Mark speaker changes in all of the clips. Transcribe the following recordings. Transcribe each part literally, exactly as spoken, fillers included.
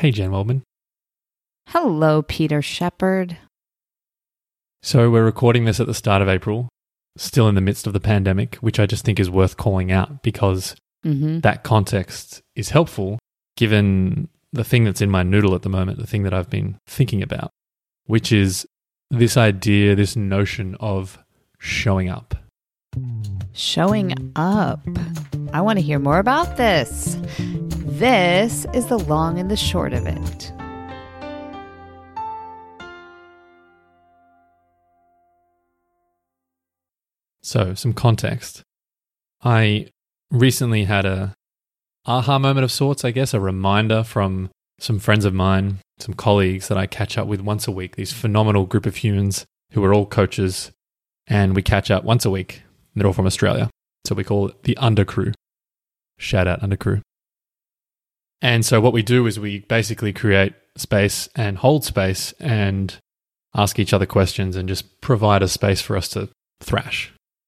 Speaker 1: Hey, Jen Waldman.
Speaker 2: Hello, Peter Shepard.
Speaker 1: So we're recording this at the start of April, still in the midst of the pandemic, which I just think is worth calling out because
Speaker 2: Mm-hmm.
Speaker 1: that context is helpful given the thing that's in my noodle at the moment, the thing that I've been thinking about, which is this idea, this notion of showing up.
Speaker 2: Showing up. I want to hear more about this. This is the long and the short of it.
Speaker 1: So, some context. I recently had a aha moment of sorts, I guess, a reminder from some friends of mine, some colleagues that I catch up with once a week, these phenomenal group of humans who are all coaches, and we catch up once a week. They're all from Australia. So we call it the Undercrew. Shout out Undercrew. And so what we do is we basically create space and hold space and ask each other questions and just provide a space for us to thrash.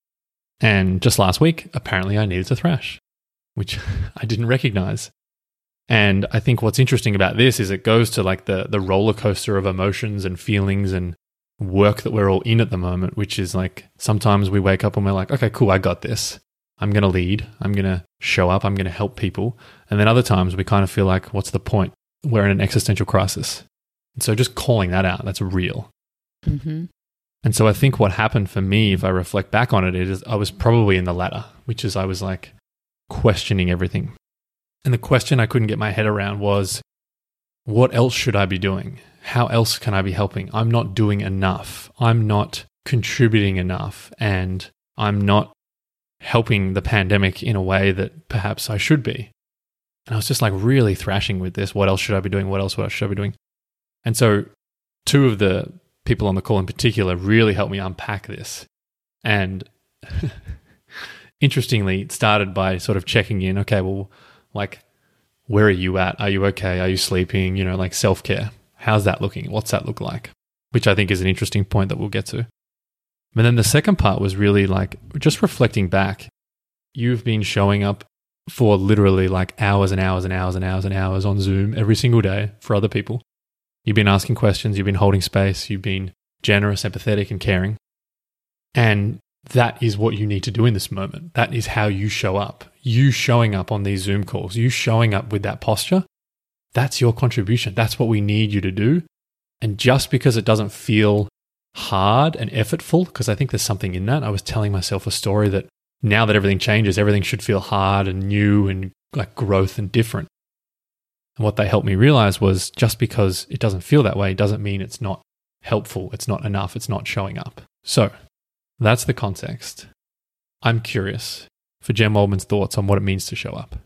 Speaker 1: And just last week, apparently I needed to thrash, which I didn't recognize. And I think what's interesting about this is it goes to like the the roller coaster of emotions and feelings and work that we're all in at the moment, which is like sometimes we wake up and we're like, okay, cool, I got this. I'm going to lead. I'm going to show up. I'm going to help people. And then other times we kind of feel like, what's the point? We're in an existential crisis. And so just calling that out, that's real.
Speaker 2: Mm-hmm.
Speaker 1: And so I think what happened for me, if I reflect back on it, is I was probably in the latter, which is I was like questioning everything. And the question I couldn't get my head around was, what else should I be doing? How else can I be helping? I'm not doing enough. I'm not contributing enough. And I'm not helping the pandemic in a way that perhaps I should be. And I was just like really thrashing with this. What else should I be doing? What else, what else should I be doing? And so two of the people on the call in particular really helped me unpack this. And interestingly, it started by sort of checking in. Okay, well, like, where are you at? Are you okay? Are you sleeping? You know, like self-care. How's that looking? What's that look like? Which I think is an interesting point that we'll get to. But then the second part was really like just reflecting back. You've been showing up for literally like hours and hours and hours and hours and hours on Zoom every single day for other people. You've been asking questions, you've been holding space, you've been generous, empathetic, and caring. And that is what you need to do in this moment. That is how you show up. You showing up on these Zoom calls, you showing up with that posture, that's your contribution. That's what we need you to do. And just because it doesn't feel hard and effortful, because I think there's something in that, I was telling myself a story that now that everything changes, everything should feel hard and new and like growth and different. And what they helped me realize was just because it doesn't feel that way doesn't mean it's not helpful, it's not enough, it's not showing up. So that's the context. I'm curious for Jen Waldman's thoughts on what it means to show up.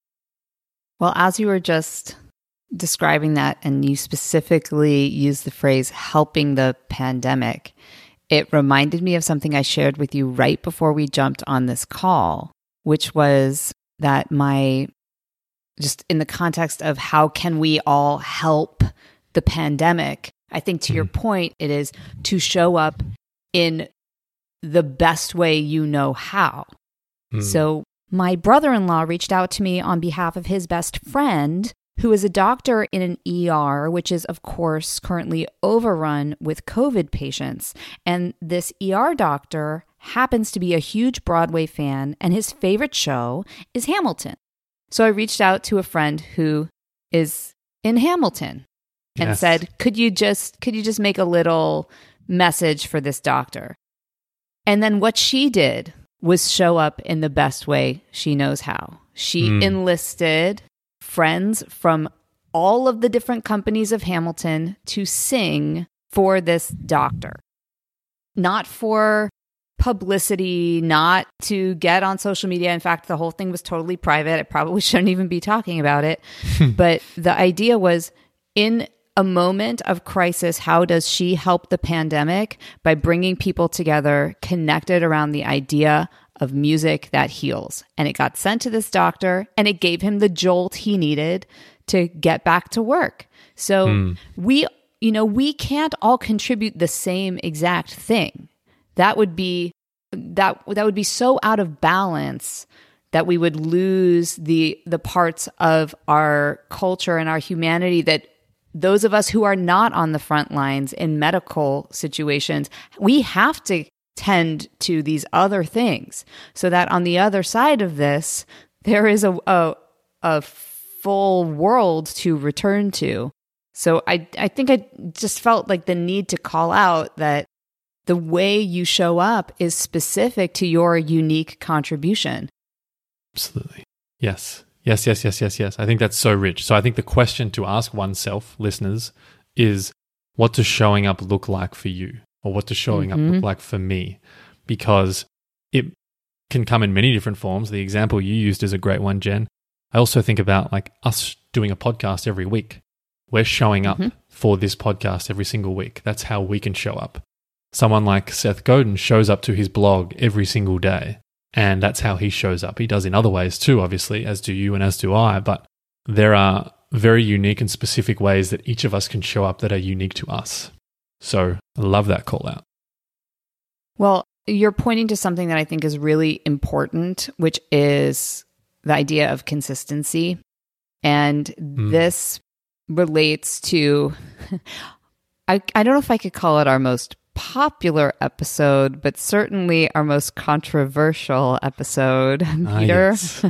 Speaker 2: Well, as you were just describing that, and you specifically used the phrase helping the pandemic, it reminded me of something I shared with you right before we jumped on this call, which was that my just in the context of how can we all help the pandemic, I think to mm-hmm. your point, it is to show up in the best way you know how. Mm. So my brother-in-law reached out to me on behalf of his best friend, who is a doctor in an E R, which is, of course, currently overrun with COVID patients. And this E R doctor happens to be a huge Broadway fan, and his favorite show is Hamilton. So I reached out to a friend who is in Hamilton and
Speaker 1: yes.
Speaker 2: said, could you just could you just make a little message for this doctor? And then what she did was show up in the best way she knows how. She mm. enlisted friends from all of the different companies of Hamilton to sing for this doctor. Not for publicity, not to get on social media. In fact, the whole thing was totally private. I probably shouldn't even be talking about it. But the idea was, in a moment of crisis, how does she help the pandemic? By bringing people together, connected around the idea of music that heals. And it got sent to this doctor, and it gave him the jolt he needed to get back to work. So mm. we, you know, we can't all contribute the same exact thing. That would be that that would be so out of balance that we would lose the the parts of our culture and our humanity that those of us who are not on the front lines in medical situations, we have to tend to these other things so that on the other side of this, there is a a, a full world to return to. So I I think I just felt like the need to call out that the way you show up is specific to your unique contribution.
Speaker 1: Absolutely. Yes. Yes, yes, yes, yes, yes. I think that's so rich. So I think the question to ask oneself, listeners, is what does showing up look like for you? Or what does showing mm-hmm. up look like for me? Because it can come in many different forms. The example you used is a great one, Jen. I also think about like us doing a podcast every week. We're showing up mm-hmm. for this podcast every single week. That's how we can show up. Someone like Seth Godin shows up to his blog every single day. And that's how he shows up. He does in other ways too, obviously, as do you and as do I. But there are very unique and specific ways that each of us can show up that are unique to us. So I love that call out.
Speaker 2: Well, you're pointing to something that I think is really important, which is the idea of consistency. And mm. this relates to, I, I don't know if I could call it our most popular episode, but certainly our most controversial episode, ah, Peter. Yes.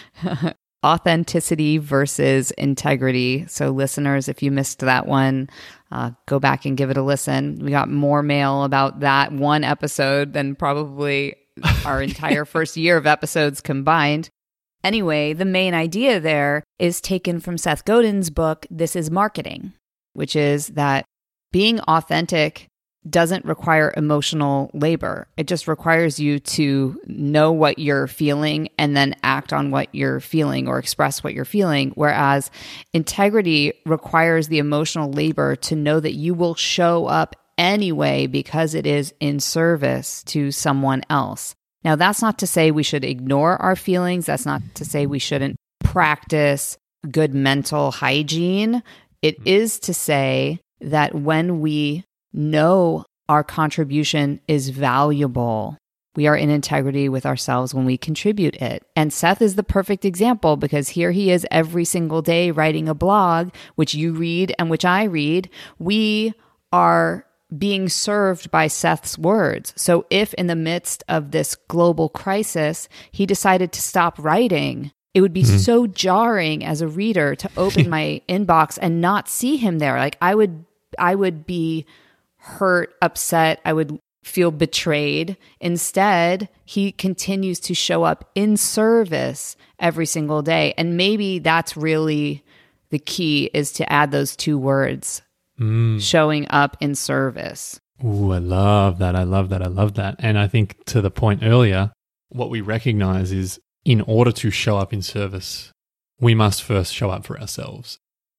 Speaker 2: Authenticity versus integrity. So listeners, if you missed that one, uh, go back and give it a listen. We got more mail about that one episode than probably our entire first year of episodes combined. Anyway, the main idea there is taken from Seth Godin's book, This is Marketing, which is that being authentic doesn't require emotional labor. It just requires you to know what you're feeling and then act on what you're feeling or express what you're feeling. Whereas integrity requires the emotional labor to know that you will show up anyway because it is in service to someone else. Now, that's not to say we should ignore our feelings. That's not to say we shouldn't practice good mental hygiene. It is to say that when we know our contribution is valuable, we are in integrity with ourselves when we contribute it. And Seth is the perfect example because here he is every single day writing a blog, which you read and which I read. We are being served by Seth's words. So if in the midst of this global crisis, he decided to stop writing, it would be mm-hmm. so jarring as a reader to open my inbox and not see him there. Like I would, I would be hurt, upset. I would feel betrayed. Instead, he continues to show up in service every single day. And maybe that's really the key, is to add those two words, mm. showing up in service.
Speaker 1: Ooh, I love that. I love that. I love that. And I think to the point earlier, what we recognize is in order to show up in service, we must first show up for ourselves.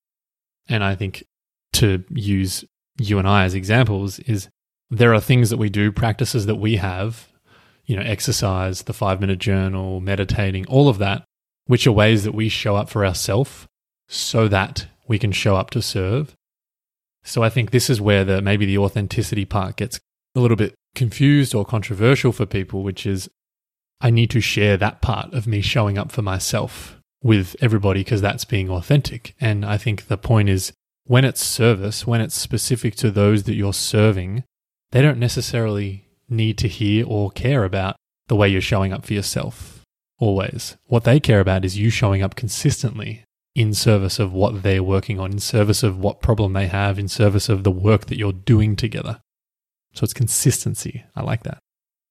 Speaker 1: And I think to use you and I as examples is there are things that we do, practices that we have, you know, exercise, the five-minute journal, meditating, all of that, which are ways that we show up for ourselves so that we can show up to serve. So I think this is where the maybe the authenticity part gets a little bit confused or controversial for people, which is I need to share that part of me showing up for myself with everybody because that's being authentic. And I think the point is, when it's service, when it's specific to those that you're serving, they don't necessarily need to hear or care about the way you're showing up for yourself always. What they care about is you showing up consistently in service of what they're working on, in service of what problem they have, in service of the work that you're doing together. So it's consistency. I like that.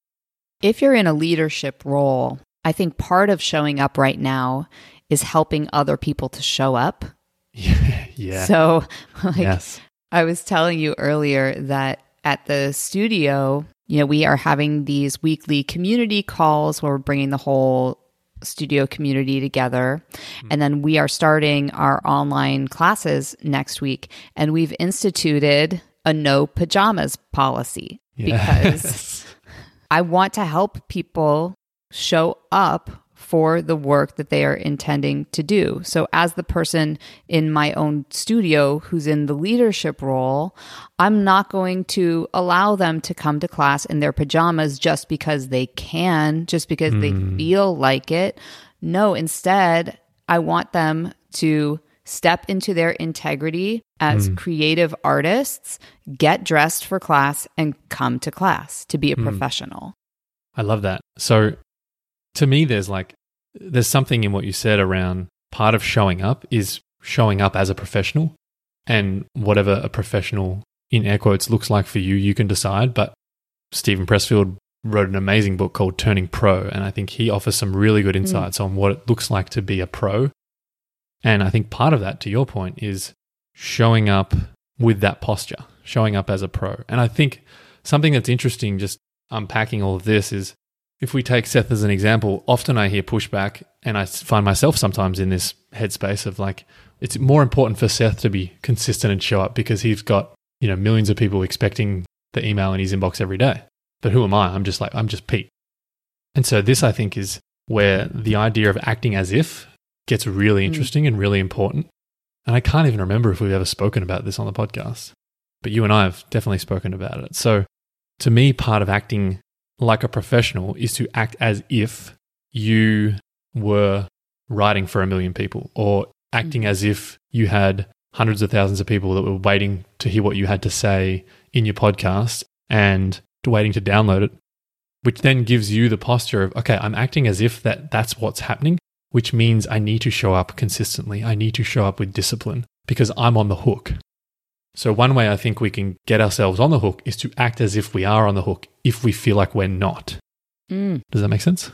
Speaker 2: If you're in a leadership role, I think part of showing up right now is helping other people to show up.
Speaker 1: Yeah. yeah.
Speaker 2: So like,
Speaker 1: yes.
Speaker 2: I was telling you earlier that at the studio, you know, we are having these weekly community calls where we're bringing the whole studio community together. Mm-hmm. And then we are starting our online classes next week. And we've instituted a no pajamas policy yes. because I want to help people show up for the work that they are intending to do. So as the person in my own studio who's in the leadership role, I'm not going to allow them to come to class in their pajamas just because they can, just because mm. they feel like it. No, instead, I want them to step into their integrity as mm. creative artists, get dressed for class, and come to class to be a mm. professional.
Speaker 1: I love that. So to me, there's like, there's something in what you said around part of showing up is showing up as a professional, and whatever a professional in air quotes looks like for you, you can decide. But Stephen Pressfield wrote an amazing book called Turning Pro, and I think he offers some really good insights mm. on what it looks like to be a pro. And I think part of that, to your point, is showing up with that posture, showing up as a pro. And I think something that's interesting, just unpacking all of this, is if we take Seth as an example, often I hear pushback, and I find myself sometimes in this headspace of like, it's more important for Seth to be consistent and show up because he's got, you know, millions of people expecting the email in his inbox every day. But who am I? I'm just like, I'm just Pete. And so this, I think, is where the idea of acting as if gets really interesting mm. and really important. And I can't even remember if we've ever spoken about this on the podcast, but you and I have definitely spoken about it. So to me, part of acting like a professional is to act as if you were writing for a million people, or acting mm. as if you had hundreds of thousands of people that were waiting to hear what you had to say in your podcast and waiting to download it, which then gives you the posture of, okay, I'm acting as if that that's what's happening, which means I need to show up consistently. I need to show up with discipline because I'm on the hook. So one way I think we can get ourselves on the hook is to act as if we are on the hook if we feel like we're not. Mm. Does that make sense?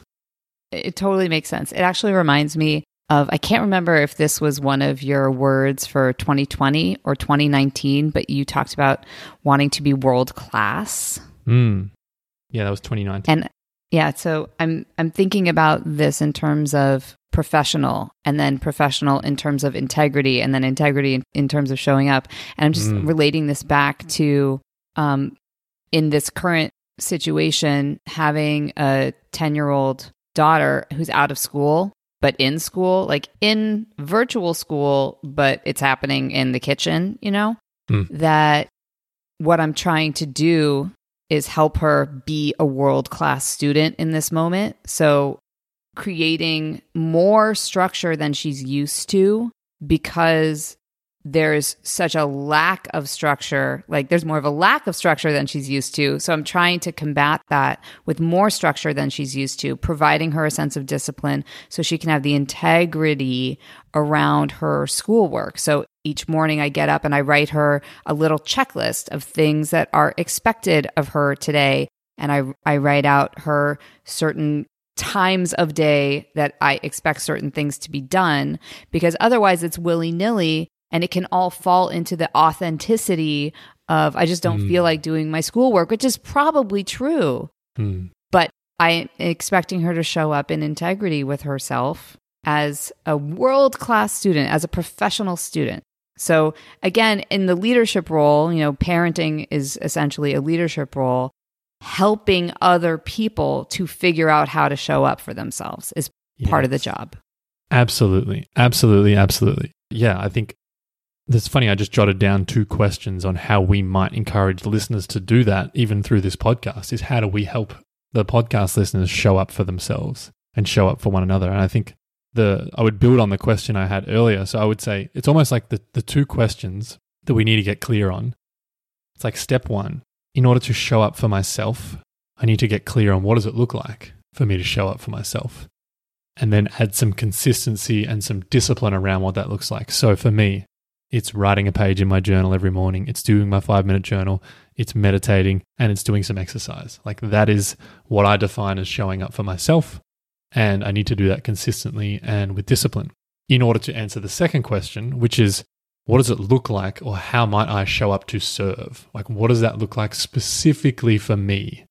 Speaker 2: It totally makes sense. It actually reminds me of, I can't remember if this was one of your words for twenty twenty or twenty nineteen, but you talked about wanting to be world class.
Speaker 1: Mm. Yeah, that was twenty nineteen.
Speaker 2: And yeah, so I'm I'm thinking about this in terms of professional, and then professional in terms of integrity, and then integrity in, in terms of showing up. And I'm just mm. relating this back to um, in this current situation, having a ten-year-old daughter who's out of school, but in school, like in virtual school, but it's happening in the kitchen, you know, mm. that what I'm trying to do is help her be a world-class student in this moment. So creating more structure than she's used to, because there's such a lack of structure, like there's more of a lack of structure than she's used to. So I'm trying to combat that with more structure than she's used to, providing her a sense of discipline so she can have the integrity around her schoolwork. So each morning I get up and I write her a little checklist of things that are expected of her today. And I, I write out her certain times of day that I expect certain things to be done, because otherwise it's willy-nilly. And it can all fall into the authenticity of, I just don't mm. feel like doing my schoolwork, which is probably true. Mm. But I'm expecting her to show up in integrity with herself as a world-class student, as a professional student. So again, in the leadership role, you know, parenting is essentially a leadership role. Helping other people to figure out how to show up for themselves is yes. part of the job.
Speaker 1: Absolutely. Absolutely. Absolutely. Yeah, I think it's funny, I just jotted down two questions on how we might encourage listeners to do that, even through this podcast, is how do we help the podcast listeners show up for themselves and show up for one another? And I think the I would build on the question I had earlier. So I would say it's almost like the, the two questions that we need to get clear on. It's like step one, in order to show up for myself, I need to get clear on what does it look like for me to show up for myself, and then add some consistency and some discipline around what that looks like. So for me, it's writing a page in my journal every morning. It's doing my five-minute journal. It's meditating, and it's doing some exercise. Like that is what I define as showing up for myself, and I need to do that consistently and with discipline. In order to answer the second question, which is, what does it look like, or how might I show up to serve? Like, what does that look like specifically for me?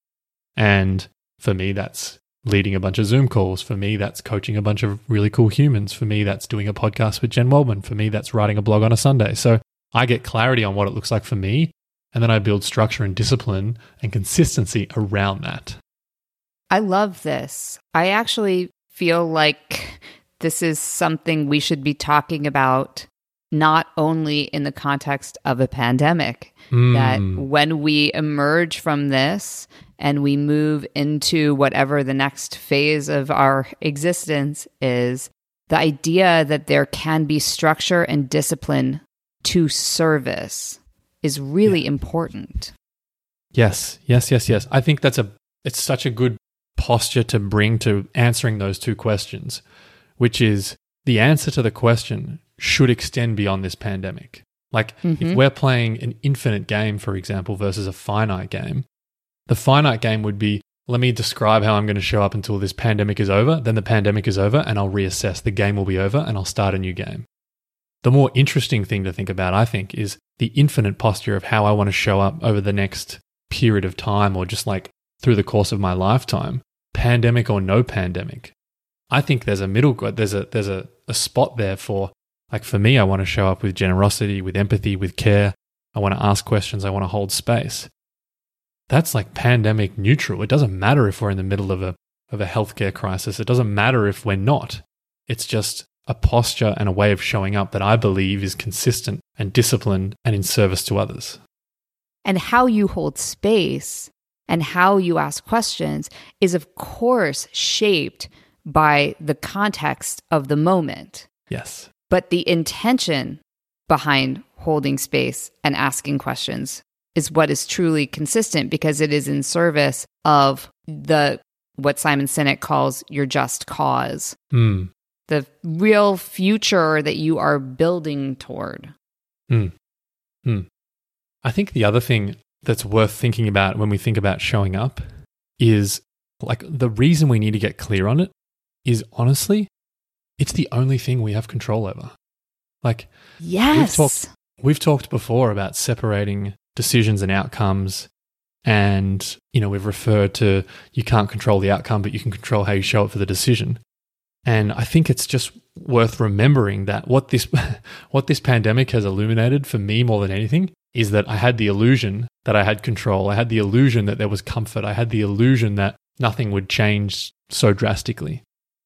Speaker 1: And for me, that's leading a bunch of Zoom calls. For me, that's coaching a bunch of really cool humans. For me, that's doing a podcast with Jen Waldman. For me, that's writing a blog on a Sunday. So I get clarity on what it looks like for me, and then I build structure and discipline and consistency around that.
Speaker 2: I love this. I actually feel like this is something we should be talking about not only in the context of a pandemic, mm. that when we emerge from this and we move into whatever the next phase of our existence is, the idea that there can be structure and discipline to service is really yeah. important.
Speaker 1: Yes, yes, yes, yes. I think that's a it's such a good posture to bring to answering those two questions, which is the answer to the question should extend beyond this pandemic. Like mm-hmm. if we're playing an infinite game, for example, versus a finite game, the finite game would be, let me describe how I'm going to show up until this pandemic is over, then the pandemic is over and I'll reassess. The game will be over and I'll start a new game. The more interesting thing to think about, I think, is the infinite posture of how I want to show up over the next period of time or just like through the course of my lifetime, pandemic or no pandemic. I think there's a middle, there's a there's a, a spot there for, like for me, I want to show up with generosity, with empathy, with care. I want to ask questions. I want to hold space. That's like pandemic neutral. It doesn't matter if we're in the middle of a of a healthcare crisis. It doesn't matter if we're not. It's just a posture and a way of showing up that I believe is consistent and disciplined and in service to others.
Speaker 2: And how you hold space and how you ask questions is, of course, shaped by the context of the moment.
Speaker 1: Yes.
Speaker 2: But the intention behind holding space and asking questions is what is truly consistent, because it is in service of the what Simon Sinek calls your just cause.
Speaker 1: Mm.
Speaker 2: The real future that you are building toward.
Speaker 1: Mm. Mm. I think the other thing that's worth thinking about when we think about showing up is, like, the reason we need to get clear on it is, honestly, it's the only thing we have control over. Like,
Speaker 2: yes.
Speaker 1: we've talked, we've talked before about separating decisions and outcomes, and, you know, we've referred to you can't control the outcome, but you can control how you show up for the decision. And I think it's just worth remembering that what this what this pandemic has illuminated for me more than anything is that I had the illusion that I had control. I had the illusion that there was comfort. I had the illusion that nothing would change so drastically.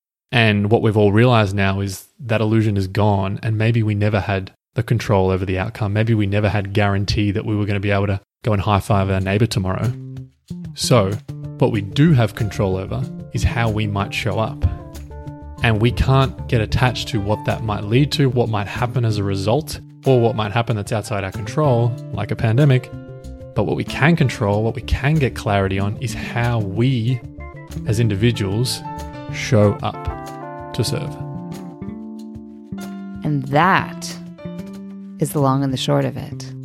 Speaker 1: And what we've all realized now is that illusion is gone, and maybe we never had the control over the outcome. Maybe we never had guarantee that we were going to be able to go and high-five our neighbor tomorrow. So what we do have control over is how we might show up. And we can't get attached to what that might lead to, what might happen as a result, or what might happen that's outside our control, like a pandemic. But what we can control, what we can get clarity on, is how we, as individuals, show up to serve.
Speaker 2: And that is the long and the short of it.